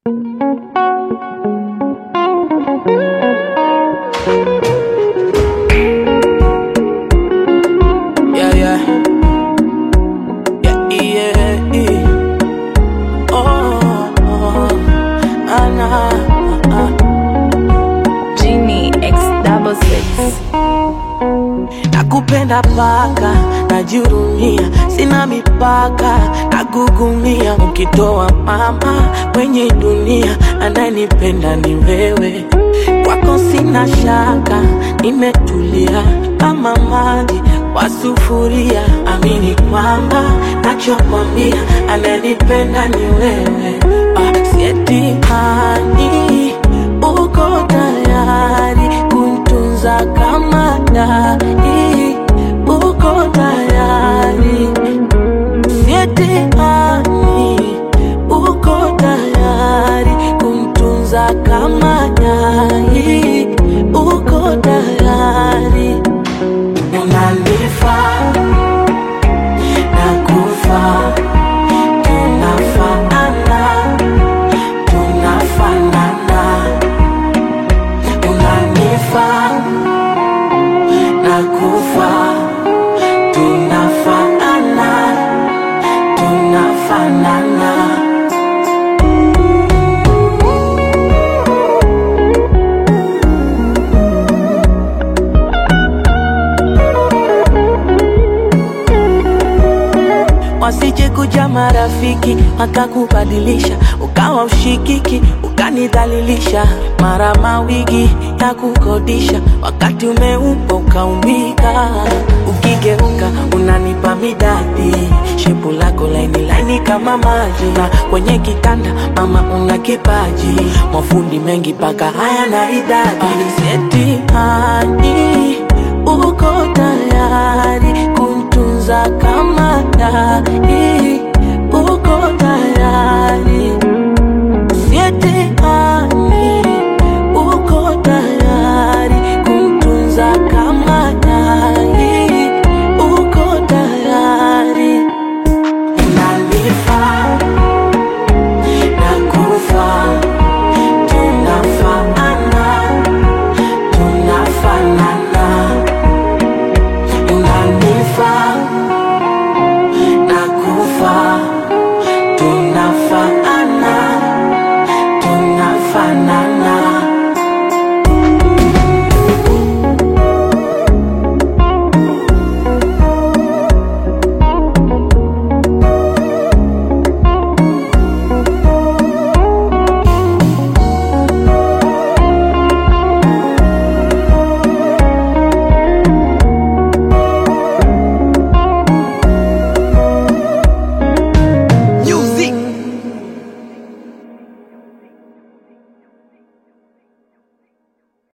Yeah, yeah. Yeah, yeah, yeah. Oh, oh, Anna. Genie X66. Nakupenda paka, najihurumia, sina mipaka, nagugumia. Ukitoa mama kwenye dunia, anayenipenda ni wewe. Kwako sina shaka, nimetulia kama maji kwa sufuria. Amini kwamba nachokwambia, anayenipenda ni wewe. Sieti hani, uko tayari kuntunza kama dai, uko tayari. Sieti hani, uko tayari kuntunza kama dai, uko tayari. Unanifaa nakufa, tunafanana, tunafanana. Unanifaa nakufa, tunafanana, tunafanana. Wasije kuja marafiki wakakubadilisha, ukawa ushikiki, ukanidhalilisha. Mara mawigi ya kukodisha, wakati umeupa ukaumbika. Ukigeuka unanipa midadi, shepu lako laini laini kama maji. Na kwenye kitanda mama una kipaji, mafundi mengi paka haya na idadi. Sieti hani, uko tayari kuntunza kama dai, uko tayari.